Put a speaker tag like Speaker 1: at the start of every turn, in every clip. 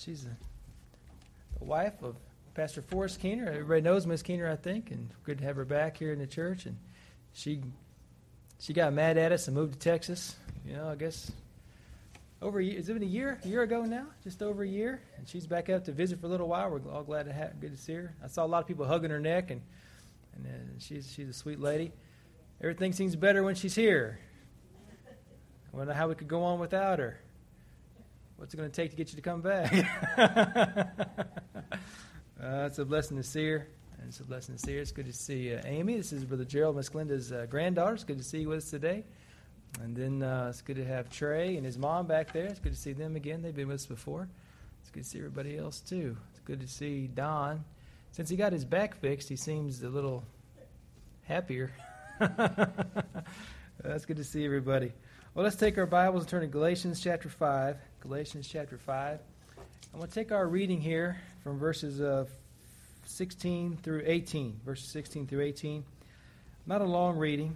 Speaker 1: She's the wife of Pastor Forrest Keener. Everybody knows Miss Keener, I think, and good to have her back here in the church. And she got mad at us and moved to Texas. I guess over a year. Has it been a year ago now? Just over a year. And she's back up to visit for a little while. We're all good to see her. I saw a lot of people hugging her neck, and she's a sweet lady. Everything seems better when she's here. I wonder how we could go on without her. What's it going to take to get you to come back? It's a blessing to see her. And it's a blessing to see her. It's good to see Amy. This is Brother Gerald, Miss Glenda's granddaughter. It's good to see you with us today. And then it's good to have Trey and his mom back there. It's good to see them again. They've been with us before. It's good to see everybody else, too. It's good to see Don. Since he got his back fixed, he seems a little happier. That's good to see everybody. Well, let's take our Bibles and turn to Galatians chapter 5. Galatians chapter 5. I'm going to take our reading here from verses 16 through 18. Verses 16 through 18. Not a long reading.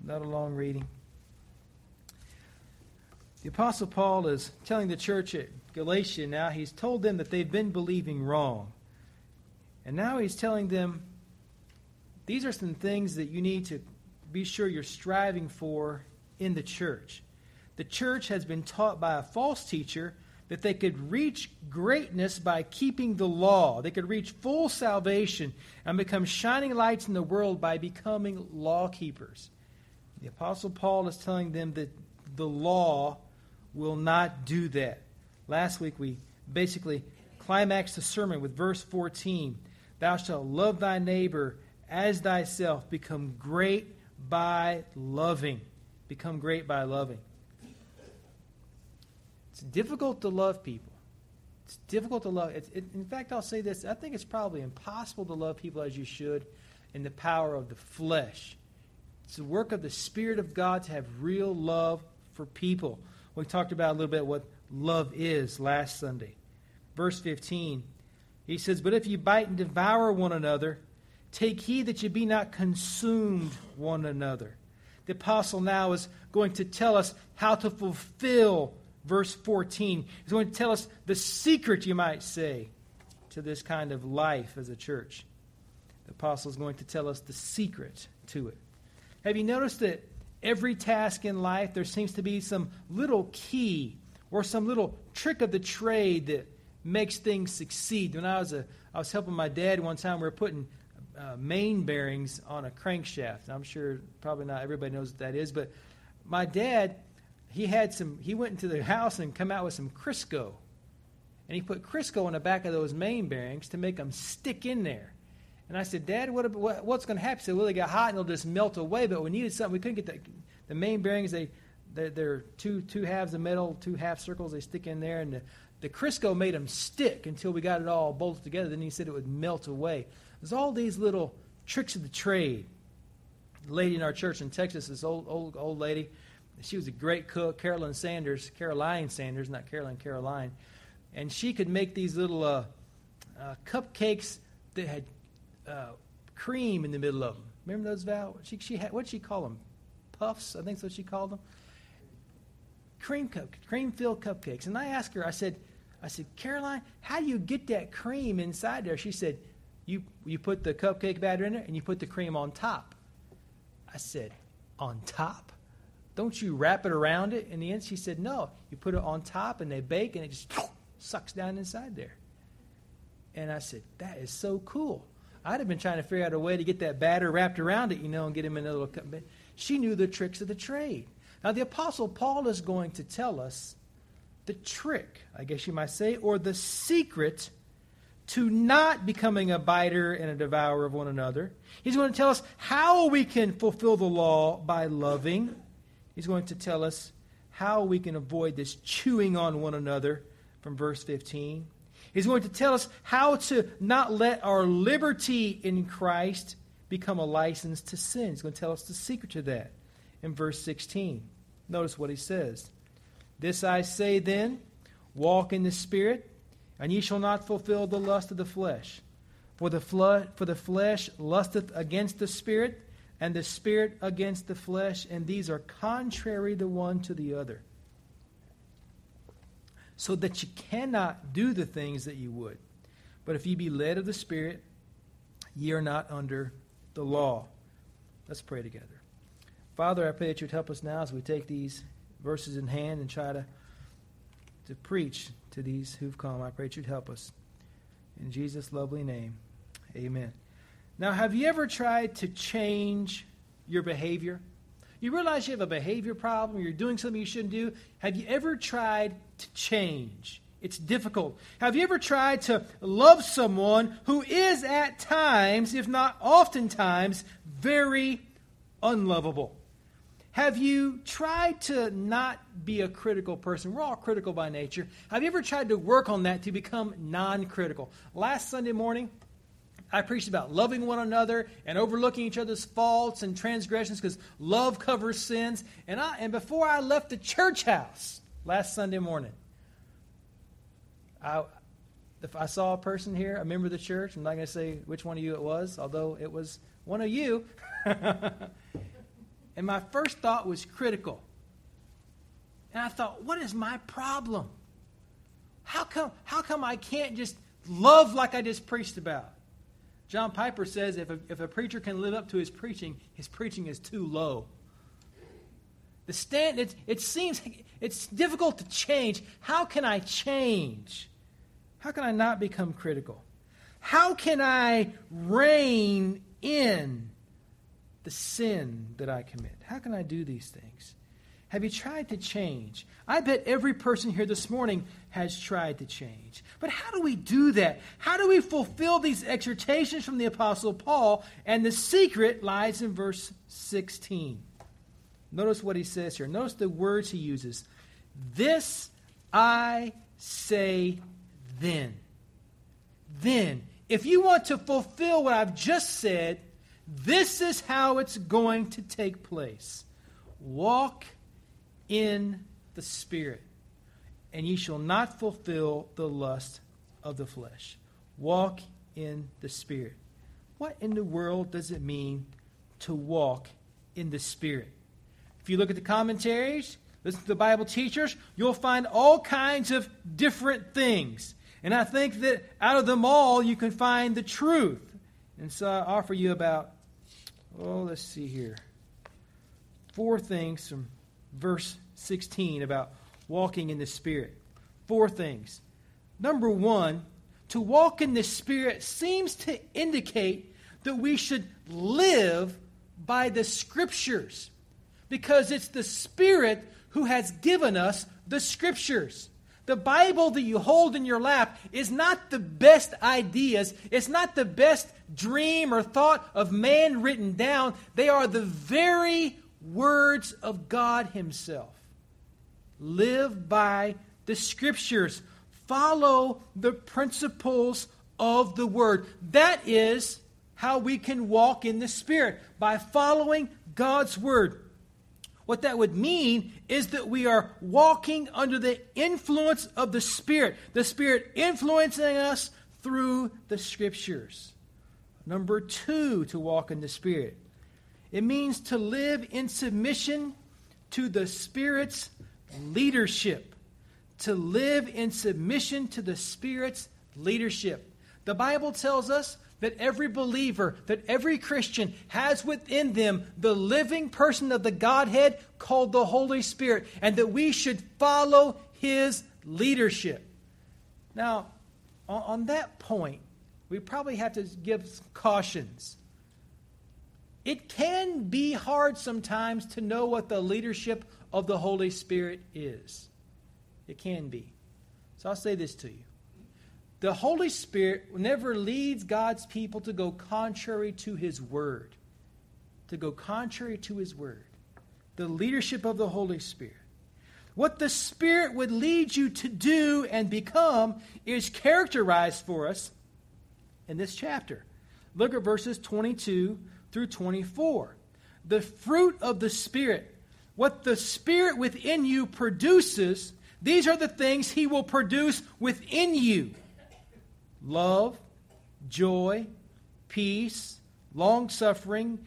Speaker 1: The Apostle Paul is telling the church at Galatia now, he's told them that they've been believing wrong. And now he's telling them, these are some things that you need to be sure you're striving for in the church. The church has been taught by a false teacher that they could reach greatness by keeping the law. They could reach full salvation and become shining lights in the world by becoming law keepers. The Apostle Paul is telling them that the law will not do that. Last week we basically climaxed the sermon with verse 14. Thou shalt love thy neighbor as thyself. Become great by loving. Become great by loving. It's difficult to love people. It's difficult to love. In fact, I'll say this. I think it's probably impossible to love people as you should in the power of the flesh. It's the work of the Spirit of God to have real love for people. We talked about a little bit what love is last Sunday. Verse 15, he says, But if you bite and devour one another, take heed that you be not consumed one another. The apostle now is going to tell us how to fulfill verse 14. He's going to tell us the secret, you might say, to this kind of life as a church. The apostle is going to tell us the secret to it. Have you noticed that every task in life, there seems to be some little key or some little trick of the trade that makes things succeed? When I was helping my dad one time, we were putting main bearings on a crankshaft. I'm sure probably not everybody knows what that is, but my dad, he went into the house and come out with some Crisco. And he put Crisco in the back of those main bearings to make them stick in there. And I said, Dad, what's going to happen? He said, well, they got hot and they'll just melt away, but we needed something. We couldn't get the main bearings. They're two halves of metal, two half circles. They stick in there, and the Crisco made them stick until we got it all bolted together. Then he said it would melt away. There's all these little tricks of the trade. The lady in our church in Texas, this old lady, she was a great cook, Caroline Sanders, not Caroline. And she could make these little cupcakes that had cream in the middle of them. Remember those, Val? She had, what'd she call them? Puffs, I think that's what she called them. Cream-filled cupcakes. And I asked her, I said, Caroline, how do you get that cream inside there? She said, you put the cupcake batter in there and you put the cream on top. I said, on top? Don't you wrap it around it in the end? She said, no. You put it on top and they bake and it just sucks down inside there. And I said, that is so cool. I'd have been trying to figure out a way to get that batter wrapped around it, and get him in a little cup. But she knew the tricks of the trade. Now, the Apostle Paul is going to tell us the trick, I guess you might say, or the secret to not becoming a biter and a devourer of one another. He's going to tell us how we can fulfill the law by loving. He's going to tell us how we can avoid this chewing on one another from verse 15. He's going to tell us how to not let our liberty in Christ become a license to sin. He's going to tell us the secret to that in verse 16. Notice what he says. This I say then, walk in the Spirit, and ye shall not fulfill the lust of the flesh. For the flesh lusteth against the Spirit, and the Spirit against the flesh, and these are contrary the one to the other. so that you cannot do the things that you would. But if ye be led of the Spirit, ye are not under the law. Let's pray together. Father, I pray that you would help us now as we take these verses in hand and try to preach to these who've come. I pray that you'd help us. In Jesus' lovely name, amen. Now, have you ever tried to change your behavior? You realize you have a behavior problem, you're doing something you shouldn't do. Have you ever tried to change? It's difficult. Have you ever tried to love someone who is at times, if not oftentimes, very unlovable? Have you tried to not be a critical person? We're all critical by nature. Have you ever tried to work on that to become non-critical? Last Sunday morning, I preached about loving one another and overlooking each other's faults and transgressions because love covers sins. And before I left the church house last Sunday morning, if I saw a person here, a member of the church, I'm not going to say which one of you it was, although it was one of you. And my first thought was critical. And I thought, what is my problem? How come I can't just love like I just preached about? John Piper says if a preacher can live up to his preaching is too low. It seems it's difficult to change. How can I change? How can I not become critical? How can I rein in the sin that I commit? How can I do these things? Have you tried to change? I bet every person here this morning has tried to change. But how do we do that? How do we fulfill these exhortations from the Apostle Paul? And the secret lies in verse 16. Notice what he says here. Notice the words he uses. This I say then. Then. If you want to fulfill what I've just said, this is how it's going to take place. Walk in the Spirit, and ye shall not fulfill the lust of the flesh. Walk in the Spirit. What in the world does it mean to walk in the Spirit? If you look at the commentaries, listen to the Bible teachers, you'll find all kinds of different things. And I think that out of them all, you can find the truth. And so I offer you about, let's see here, 4 things from verse 16 about walking in the Spirit. 4 things. Number 1, to walk in the Spirit seems to indicate that we should live by the Scriptures, because it's the Spirit who has given us the Scriptures. The Bible that you hold in your lap is not the best ideas. It's not the best dream or thought of man written down. They are the very words of God Himself. Live by the Scriptures. Follow the principles of the Word. That is how we can walk in the Spirit, by following God's Word. What that would mean is that we are walking under the influence of the Spirit influencing us through the Scriptures. Number 2, to walk in the Spirit. It means to live in submission to the Spirit's leadership. To live in submission to the Spirit's leadership. The Bible tells us that every believer, that every Christian has within them the living person of the Godhead called the Holy Spirit, and that we should follow His leadership. Now, on that point, we probably have to give some cautions. It can be hard sometimes to know what the leadership of the Holy Spirit is. It can be. So I'll say this to you. The Holy Spirit never leads God's people to go contrary to His Word. To go contrary to His Word. The leadership of the Holy Spirit. What the Spirit would lead you to do and become is characterized for us in this chapter. Look at verses 22 through 24. The fruit of the Spirit. What the Spirit within you produces, these are the things He will produce within you. Love, joy, peace, long-suffering,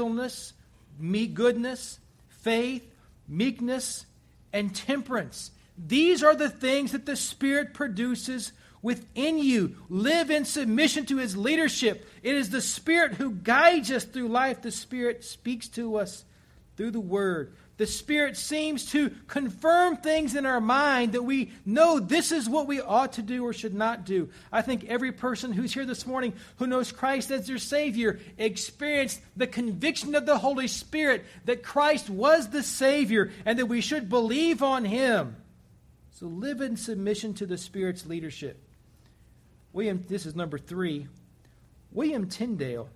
Speaker 1: gentleness, goodness, faith, meekness, and temperance. These are the things that the Spirit produces within you. Live in submission to His leadership. It is the Spirit who guides us through life. The Spirit speaks to us through the Word. The Spirit seems to confirm things in our mind that we know this is what we ought to do or should not do. I think every person who's here this morning who knows Christ as their Savior experienced the conviction of the Holy Spirit that Christ was the Savior and that we should believe on Him. So live in submission to the Spirit's leadership. This is number 3. William Tyndale,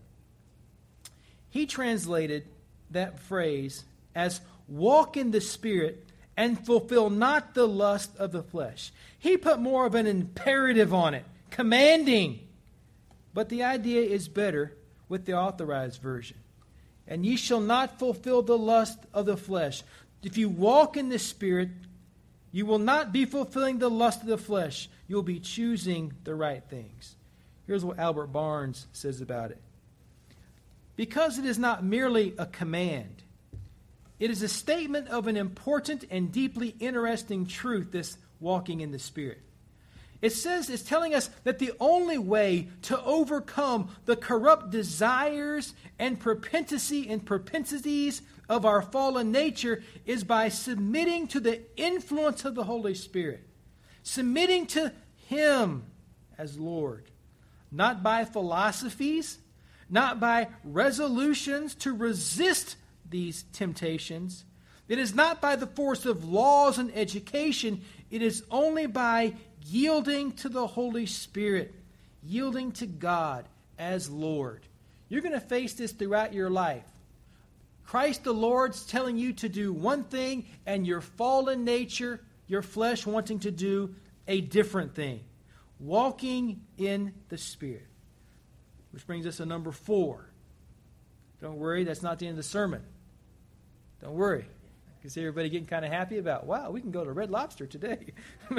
Speaker 1: he translated that phrase as walk in the Spirit and fulfill not the lust of the flesh. He put more of an imperative on it, commanding. But the idea is better with the Authorized Version. And ye shall not fulfill the lust of the flesh. If you walk in the Spirit, you will not be fulfilling the lust of the flesh. You will be choosing the right things. Here's what Albert Barnes says about it. Because it is not merely a command, it is a statement of an important and deeply interesting truth, this walking in the Spirit. It's telling us that the only way to overcome the corrupt desires and propensities of our fallen nature is by submitting to the influence of the Holy Spirit. Submitting to Him as Lord. Not by philosophies, not by resolutions to resist these temptations. It is not by the force of laws and education. It is only by yielding to the Holy Spirit, yielding to God as Lord. You're going to face this throughout your life. Christ the Lord's telling you to do one thing, and your fallen nature, your flesh, wanting to do a different thing. Walking in the Spirit. Which brings us to number 4. Don't worry, that's not the end of the sermon. Don't worry. I can see everybody getting kind of happy about, wow, we can go to Red Lobster today.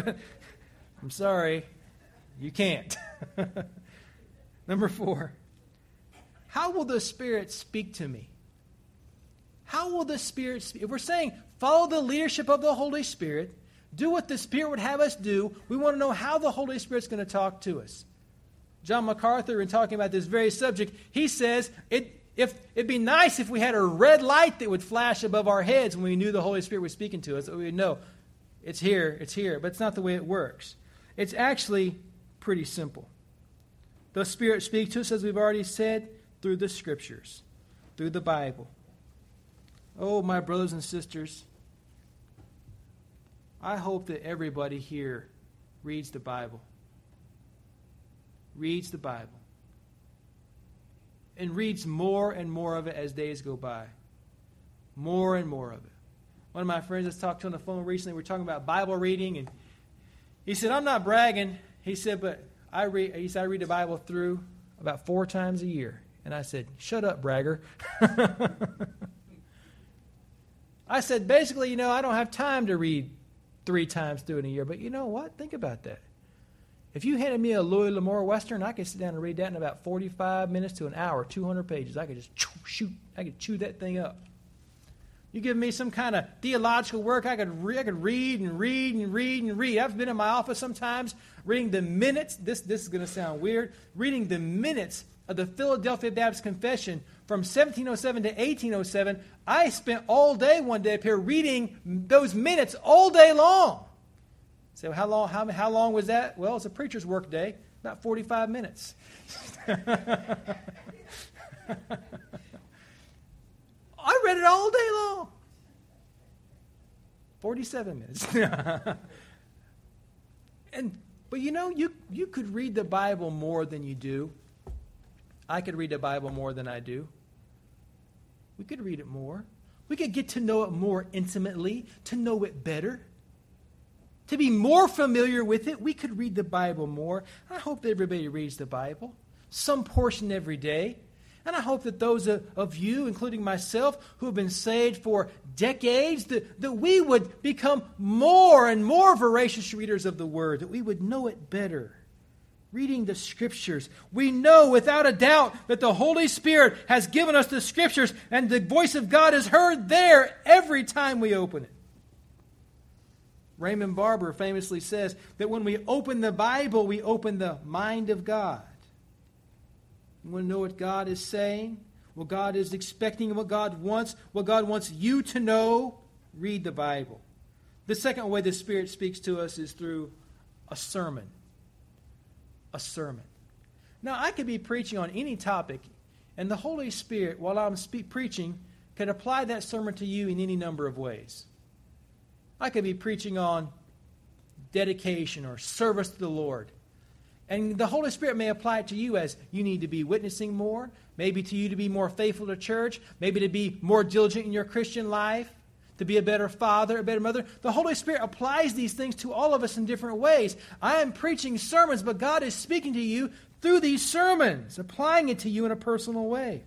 Speaker 1: I'm sorry, you can't. Number 4. How will the Spirit speak to me? How will the Spirit speak? If we're saying follow the leadership of the Holy Spirit, do what the Spirit would have us do, we want to know how the Holy Spirit's going to talk to us. John MacArthur, in talking about this very subject, he says it'd be nice if we had a red light that would flash above our heads when we knew the Holy Spirit was speaking to us, that we would know it's here, but it's not the way it works. It's actually pretty simple. The Spirit speaks to us, as we've already said, through the Scriptures, through the Bible. Oh, my brothers and sisters, I hope that everybody here reads the Bible. Reads the Bible. And reads more and more of it as days go by. More and more of it. One of my friends I talked to on the phone recently, we were talking about Bible reading, and he said, I'm not bragging. He said, but I read the Bible through about 4 times a year. And I said, shut up, bragger. I said, basically, I don't have time to read 3 times through in a year. But you know what? Think about that. If you handed me a Louis L'Amour Western, I could sit down and read that in about 45 minutes to an hour, 200 pages. I could just chew that thing up. You give me some kind of theological work, I could read and read and read and read. I've been in my office sometimes reading the minutes. This is going to sound weird. Reading the minutes of the Philadelphia Baptist Confession from 1707 to 1807. I spent all day one day up here reading those minutes all day long. So how long was that? Well, it's a preacher's work day, about 45 minutes. I read it all day long. 47 minutes. But you could read the Bible more than you do. I could read the Bible more than I do. We could read it more. We could get to know it more intimately, to know it better. To be more familiar with it, we could read the Bible more. I hope that everybody reads the Bible, some portion every day. And I hope that those of you, including myself, who have been saved for decades, that we would become more and more voracious readers of the Word, that we would know it better. Reading the Scriptures. We know without a doubt that the Holy Spirit has given us the Scriptures, and the voice of God is heard there every time we open it. Raymond Barber famously says that when we open the Bible, we open the mind of God. You want to know what God is saying, what God is expecting, what God wants you to know? Read the Bible. The second way the Spirit speaks to us is through a sermon. A sermon. Now, I could be preaching on any topic, and the Holy Spirit, while I'm preaching, can apply that sermon to you in any number of ways. I could be preaching on dedication or service to the Lord. And the Holy Spirit may apply it to you as you need to be witnessing more, maybe to you to be more faithful to church, maybe to be more diligent in your Christian life, to be a better father, a better mother. The Holy Spirit applies these things to all of us in different ways. I am preaching sermons, but God is speaking to you through these sermons, applying it to you in a personal way.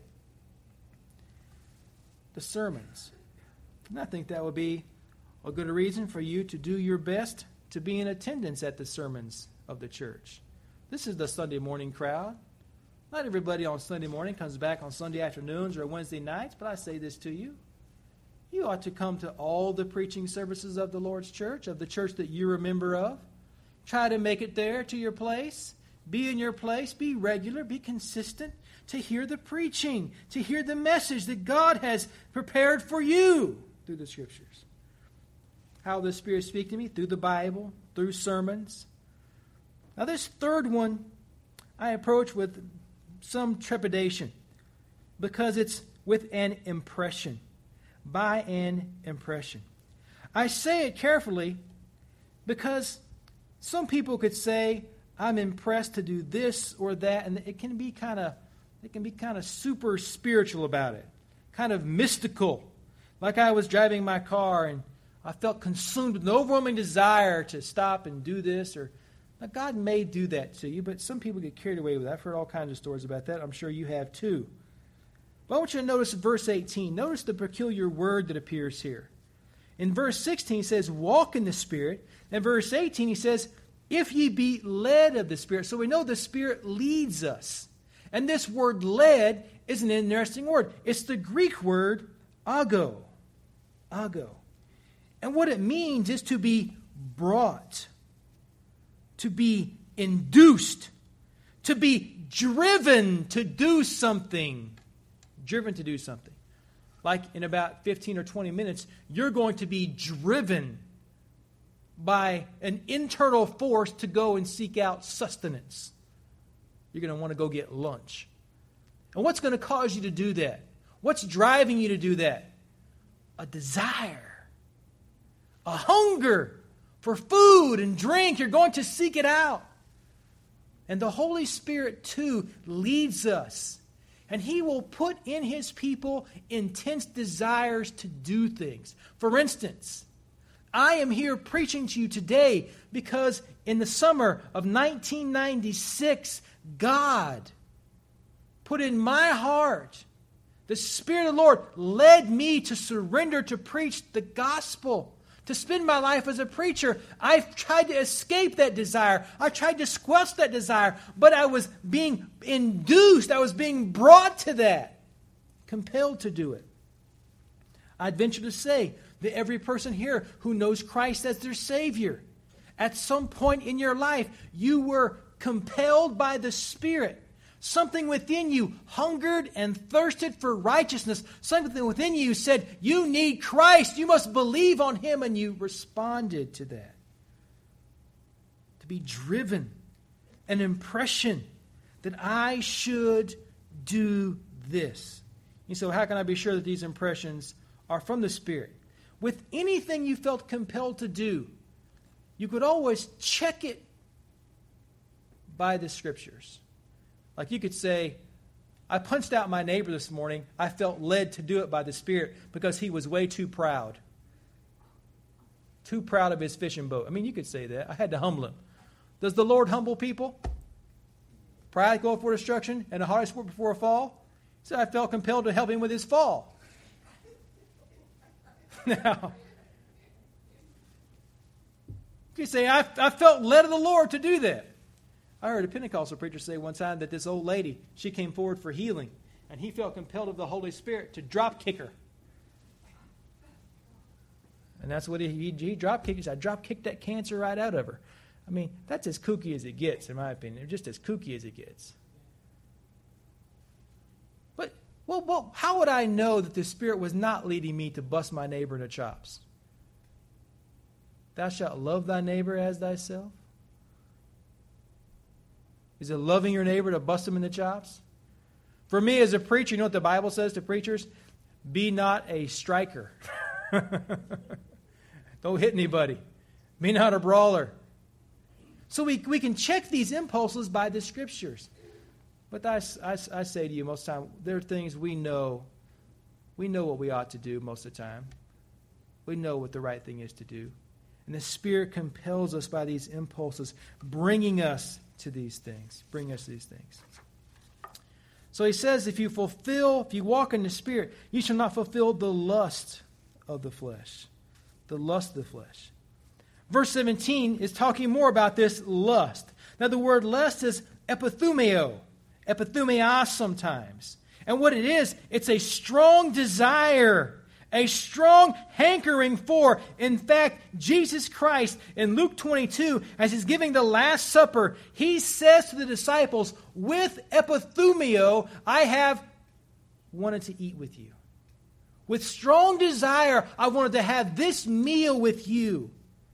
Speaker 1: The sermons. And I think that would be a good reason for you to do your best to be in attendance at the sermons of the church. This is the Sunday morning crowd. Not everybody on Sunday morning comes back on Sunday afternoons or Wednesday nights, but I say this to you. You ought to come to all the preaching services of the Lord's church, of the church that you're a member of. Try to make it there to your place. Be in your place. Be regular. Be consistent to hear the preaching, to hear the message that God has prepared for you through the Scriptures. How the Spirit speaks to me? Through the Bible, through sermons. Now this third one I approach with some trepidation because it's with an impression. By an impression. I say it carefully because some people could say, I'm impressed to do this or that, and it can be kind of super spiritual about it, kind of mystical. Like I was driving my car and I felt consumed with an overwhelming desire to stop and do this. Now God may do that to you, but some people get carried away with that. I've heard all kinds of stories about that. I'm sure you have too. But I want you to notice verse 18. Notice the peculiar word that appears here. In verse 16 he says, walk in the Spirit. And verse 18 he says, if ye be led of the Spirit. So we know the Spirit leads us. And this word led is an interesting word. It's the Greek word ago. Ago. And what it means is to be brought, to be induced, to be driven to do something. Driven to do something. Like in about 15 or 20 minutes, you're going to be driven by an internal force to go and seek out sustenance. You're going to want to go get lunch. And what's going to cause you to do that? What's driving you to do that? A desire. A hunger for food and drink. You're going to seek it out. And the Holy Spirit, too, leads us. And He will put in His people intense desires to do things. For instance, I am here preaching to you today because in the summer of 1996, God put in my heart, the Spirit of the Lord led me to surrender to preach the gospel, to spend my life as a preacher. I've tried to escape that desire. I tried to squelch that desire, but I was being induced. I was being brought to that, compelled to do it. I'd venture to say that every person here who knows Christ as their Savior, at some point in your life, you were compelled by the Spirit. Something within you hungered and thirsted for righteousness. Something within you said, you need Christ. You must believe on Him. And you responded to that. To be driven. An impression that I should do this. And so how can I be sure that these impressions are from the Spirit? With anything you felt compelled to do, you could always check it by the Scriptures. Like you could say, I punched out my neighbor this morning. I felt led to do it by the Spirit because he was way too proud. Too proud of his fishing boat. I mean, you could say that. I had to humble him. Does the Lord humble people? Pride go before destruction and a haughty spirit before a fall? So I felt compelled to help him with his fall. Now, you say, I felt led of the Lord to do that. I heard a Pentecostal preacher say one time that this old lady, she came forward for healing, and he felt compelled of the Holy Spirit to drop kick her. And that's what he drop kicked. He said, I drop kicked that cancer right out of her. I mean, that's as kooky as it gets, in my opinion. They're just as kooky as it gets. But, well, how would I know that the Spirit was not leading me to bust my neighbor in the chops? Thou shalt love thy neighbor as thyself? Is it loving your neighbor to bust him in the chops? For me as a preacher, you know what the Bible says to preachers? Be not a striker. Don't hit anybody. Be not a brawler. So we can check these impulses by the Scriptures. But I say to you most of the time, there are things we know. We know what we ought to do most of the time. We know what the right thing is to do. And the Spirit compels us by these impulses, bringing us to these things. Bring us these things. So he says, if you walk in the Spirit, you shall not fulfill the lust of the flesh. The lust of the flesh. Verse 17 is talking more about this lust. Now the word lust is epithumeo, epithumeos sometimes. And what it is, it's a strong desire, a strong hankering for. In fact, Jesus Christ in Luke 22, as he's giving the Last Supper, he says to the disciples, with epithumeo, I have wanted to eat with you. With strong desire, I wanted to have this meal with you.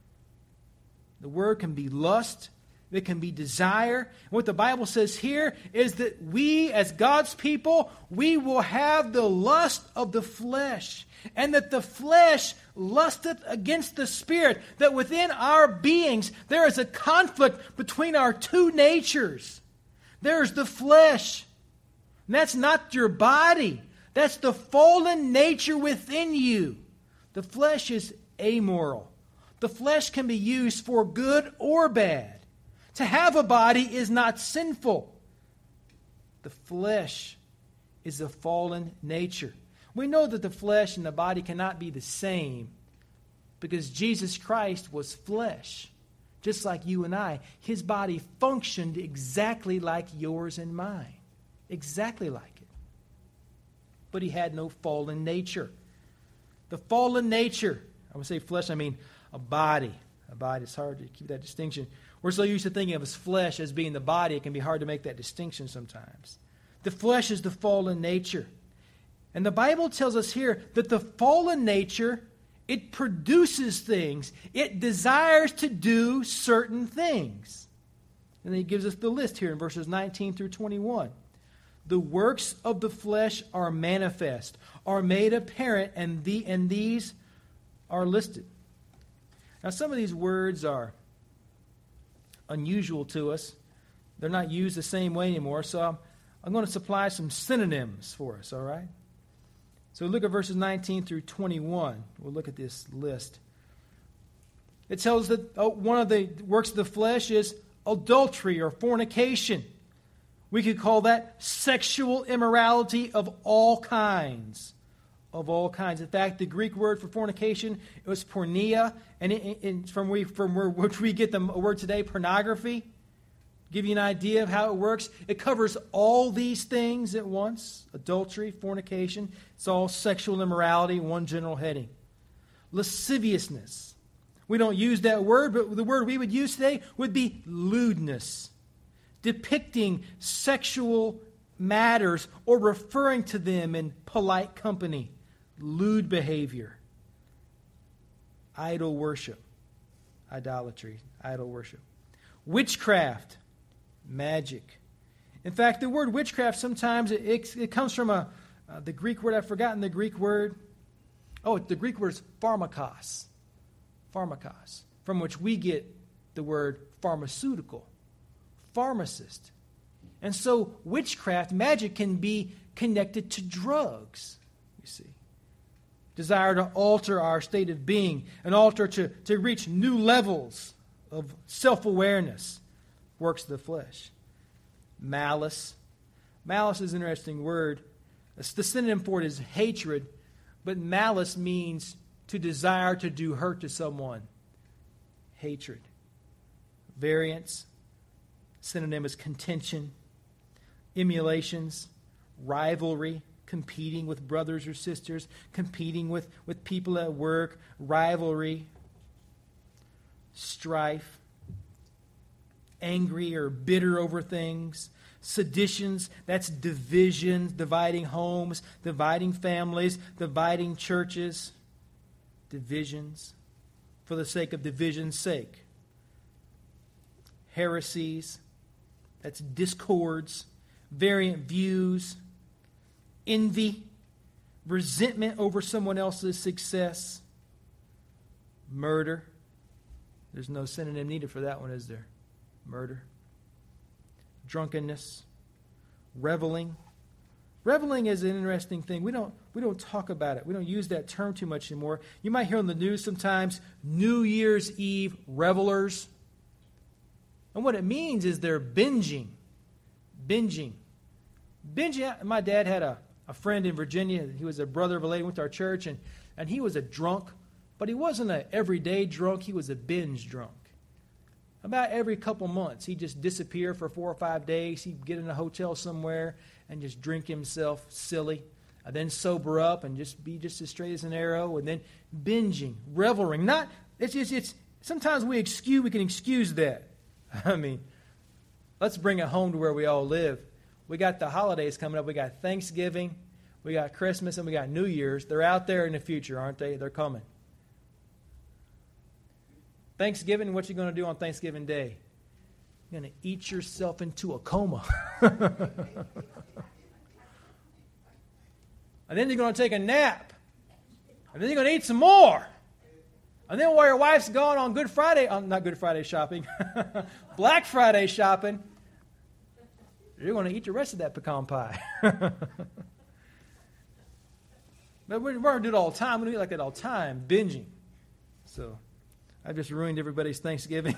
Speaker 1: The word can be lust. It can be desire. And what the Bible says here is that we, as God's people, we will have the lust of the flesh. And that the flesh lusteth against the Spirit. That within our beings, there is a conflict between our two natures. There's the flesh. And that's not your body. That's the fallen nature within you. The flesh is amoral. The flesh can be used for good or bad. To have a body is not sinful. The flesh is a fallen nature. We know that the flesh and the body cannot be the same because Jesus Christ was flesh. Just like you and I. His body functioned exactly like yours and mine. Exactly like it. But he had no fallen nature. The fallen nature, I would say flesh, I mean a body. A body, it's hard to keep that distinction. We're so used to thinking of his flesh as being the body, it can be hard to make that distinction sometimes. The flesh is the fallen nature. And the Bible tells us here that the fallen nature, it produces things. It desires to do certain things. And then he gives us the list here in verses 19 through 21. The works of the flesh are manifest, are made apparent, and these are listed. Now, some of these words are unusual to us. They're not used the same way anymore, so I'm going to supply some synonyms for us, all right? So look at verses 19 through 21. We'll look at this list. It tells that one of the works of the flesh is adultery or fornication. We could call that sexual immorality of all kinds. Of all kinds. In fact, the Greek word for fornication, it was porneia, and from which we get the word today, pornography. Give you an idea of how it works. It covers all these things at once. Adultery, fornication. It's all sexual immorality, one general heading. Lasciviousness. We don't use that word, but the word we would use today would be lewdness. Depicting sexual matters or referring to them in polite company. Lewd behavior. Idol worship. Idolatry. Idol worship. Witchcraft. Magic. In fact, the word witchcraft sometimes it comes from the Greek word. I've forgotten the Greek word. Oh, the Greek word is pharmakos. Pharmakos. From which we get the word pharmaceutical. Pharmacist. And so witchcraft, magic can be connected to drugs, you see. Desire to alter our state of being, an alter to reach new levels of self-awareness, works of the flesh. Malice. Malice is an interesting word. The synonym for it is hatred, but malice means to desire to do hurt to someone. Hatred. Variance. Synonym is contention. Emulations. Rivalry. competing with brothers or sisters, competing with people at work, rivalry, strife, angry or bitter over things, seditions, that's divisions, dividing homes, dividing families, dividing churches, divisions for the sake of division's sake. Heresies, that's discords, variant views, envy, resentment over someone else's success, murder. There's no synonym needed for that one, is there? Murder. Drunkenness. Reveling. Reveling is an interesting thing. We don't talk about it. We don't use that term too much anymore. You might hear on the news sometimes, New Year's Eve revelers. And what it means is they're binging. Binging. My dad had a friend in Virginia. He was a brother of a lady who went to our church, and he was a drunk. But he wasn't an everyday drunk. He was a binge drunk. About every couple months, he'd just disappear for 4 or 5 days. He'd get in a hotel somewhere and just drink himself silly. And then sober up and just be just as straight as an arrow. And then binging, reveling. It's sometimes we can excuse that. I mean, let's bring it home to where we all live. We got the holidays coming up. We got Thanksgiving, we got Christmas, and we got New Year's. They're out there in the future, aren't they? They're coming. Thanksgiving, what you going to do on Thanksgiving Day? You're going to eat yourself into a coma. And then you're going to take a nap. And then you're going to eat some more. And then while your wife's gone on Good Friday, not Good Friday shopping, Black Friday shopping, you're going to eat the rest of that pecan pie. But we're going to do it all the time. We're going to eat like that all the time, binging. So I've just ruined everybody's Thanksgiving.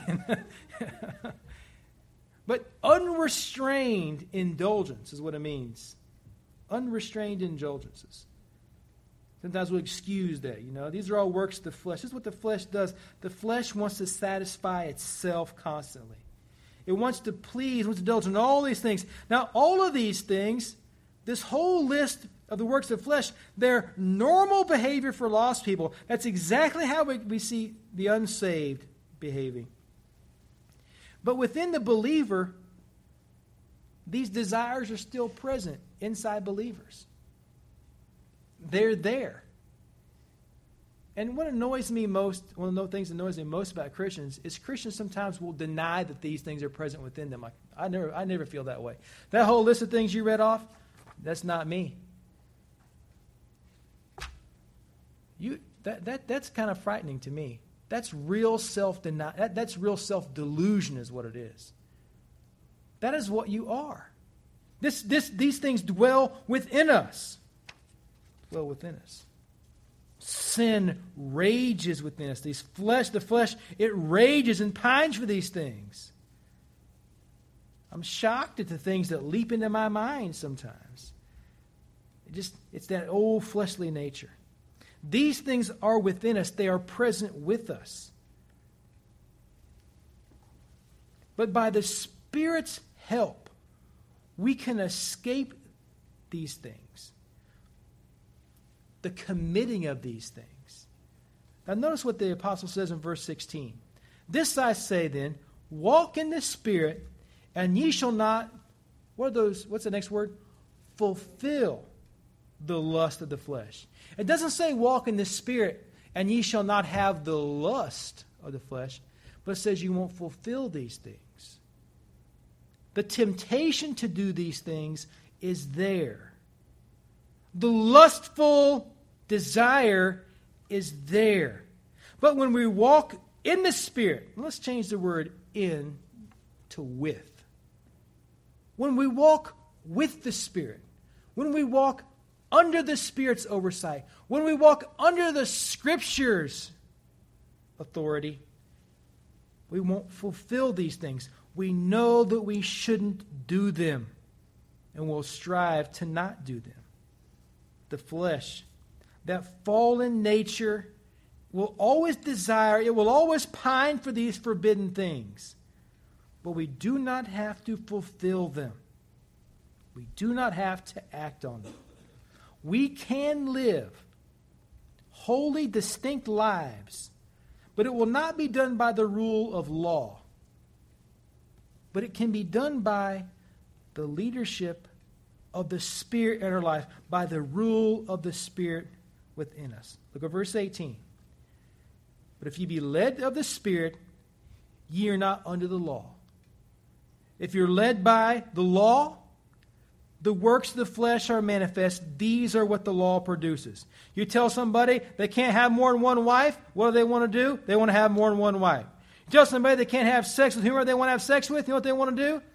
Speaker 1: But unrestrained indulgence is what it means. Unrestrained indulgences. Sometimes we'll excuse that, These are all works of the flesh. This is what the flesh does. The flesh wants to satisfy itself constantly. It wants to please, wants to indulge in all these things. Now, all of these things, this whole list of the works of the flesh, they're normal behavior for lost people. That's exactly how we see the unsaved behaving. But within the believer, these desires are still present inside believers. They're there. And what annoys me most, one of the things that annoys me most about Christians is Christians sometimes will deny that these things are present within them. I never feel that way. That whole list of things you read off, that's not me. That's kind of frightening to me. That's real self-denial. That's real self-delusion is what it is. That is what you are. These things dwell within us. Dwell within us. Sin rages within us. The flesh, it rages and pines for these things. I'm shocked at the things that leap into my mind sometimes. It's that old fleshly nature. These things are within us. They are present with us. But by the Spirit's help, we can escape these things. The committing of these things. Now notice what the apostle says in verse 16. This I say then, walk in the Spirit, and ye shall not, what's the next word? Fulfill the lust of the flesh. It doesn't say walk in the Spirit, and ye shall not have the lust of the flesh, but it says you won't fulfill these things. The temptation to do these things is there. The lustful desire is there. But when we walk in the Spirit, let's change the word in to with. When we walk with the Spirit, when we walk under the Spirit's oversight, when we walk under the Scripture's authority, we won't fulfill these things. We know that we shouldn't do them, and we'll strive to not do them. The flesh, that fallen nature, will always desire, it will always pine for these forbidden things. But we do not have to fulfill them. We do not have to act on them. we can live wholly distinct lives, but it will not be done by the rule of law. But it can be done by the leadership of the Spirit in our life, by the rule of the Spirit within us. Look at verse 18. But if ye be led of the Spirit, ye are not under the law. If you're led by the law, the works of the flesh are manifest. These are what the law produces. You tell somebody they can't have more than one wife, what do they want to do? They want to have more than one wife. You tell somebody they can't have sex with whoever they want to have sex with, you know what they want to do?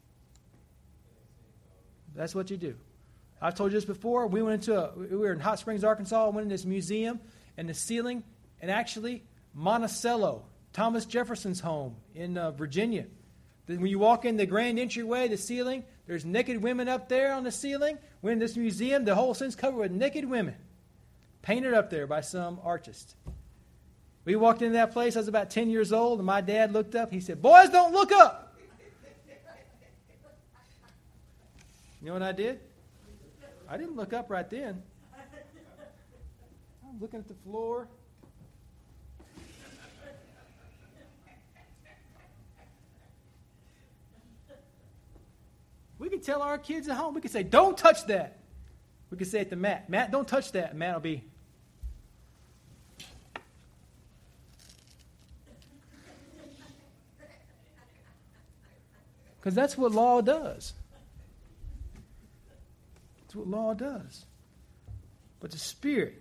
Speaker 1: That's what you do. I've told you this before. We were in Hot Springs, Arkansas, went in this museum, and the ceiling, and actually Monticello, Thomas Jefferson's home in Virginia. Then when you walk in the grand entryway, the ceiling, there's naked women up there on the ceiling. We're in this museum, the whole thing's covered with naked women, painted up there by some artist. We walked into that place, I was about 10 years old, and my dad looked up. He said, "Boys, don't look up." You know what I did? I didn't look up right then. I'm looking at the floor. We could tell our kids at home, we could say, "Don't touch that." We could say it to Matt, "Matt, don't touch that." And Matt will be, because that's what law does. That's what law does. But the Spirit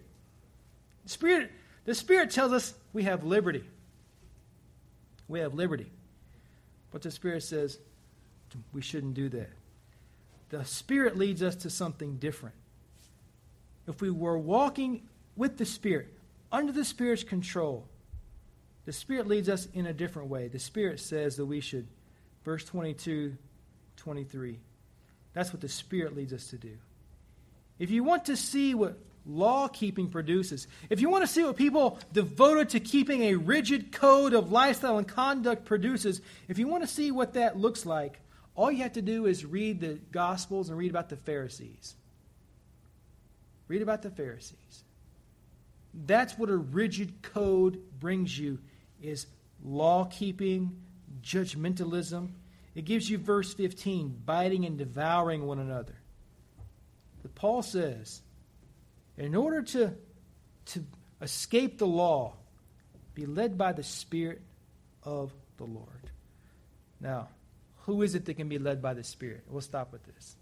Speaker 1: tells us we have liberty. We have liberty. But the Spirit says we shouldn't do that. The Spirit leads us to something different. If we were walking with the Spirit, under the Spirit's control, the Spirit leads us in a different way. The Spirit says that we should, verse 22, 23, that's what the Spirit leads us to do. If you want to see what law-keeping produces, if you want to see what people devoted to keeping a rigid code of lifestyle and conduct produces, if you want to see what that looks like, all you have to do is read the Gospels and read about the Pharisees. Read about the Pharisees. That's what a rigid code brings you, is law-keeping, judgmentalism. It gives you verse 15, biting and devouring one another. But Paul says, in order to escape the law, be led by the Spirit of the Lord. Now, who is it that can be led by the Spirit? We'll stop with this.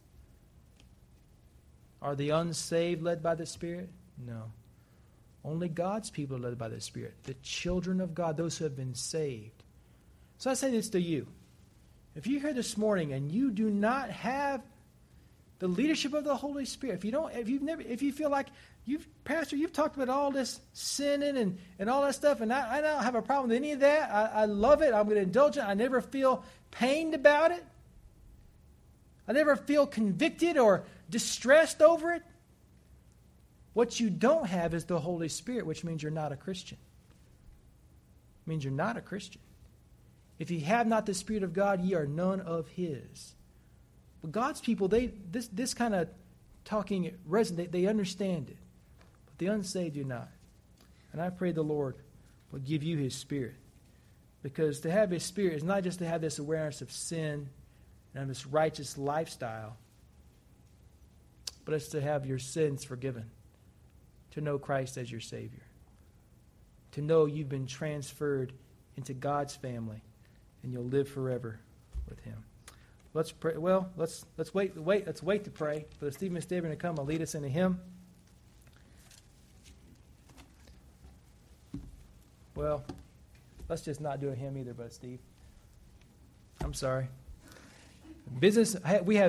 Speaker 1: Are the unsaved led by the Spirit? No. Only God's people are led by the Spirit. The children of God, those who have been saved. So I say this to you. If you're here this morning and you do not have the leadership of the Holy Spirit, if you feel like Pastor, you've talked about all this sinning and all that stuff, and I don't have a problem with any of that. I love it. I'm going to indulge it. I never feel pained about it. I never feel convicted or distressed over it. What you don't have is the Holy Spirit, which means you're not a Christian. It means you're not a Christian. If ye have not the Spirit of God, ye are none of His. But God's people, this kind of talking resonates. They understand it. But the unsaved do not. And I pray the Lord will give you His Spirit. Because to have His Spirit is not just to have this awareness of sin and this righteous lifestyle, but it's to have your sins forgiven. To know Christ as your Savior. To know you've been transferred into God's family and you'll live forever with Him. Let's pray. Well, let's wait to pray for Steve and Steve to come and lead us in a hymn. Well, let's just not do a hymn either, but Steve. I'm sorry. We have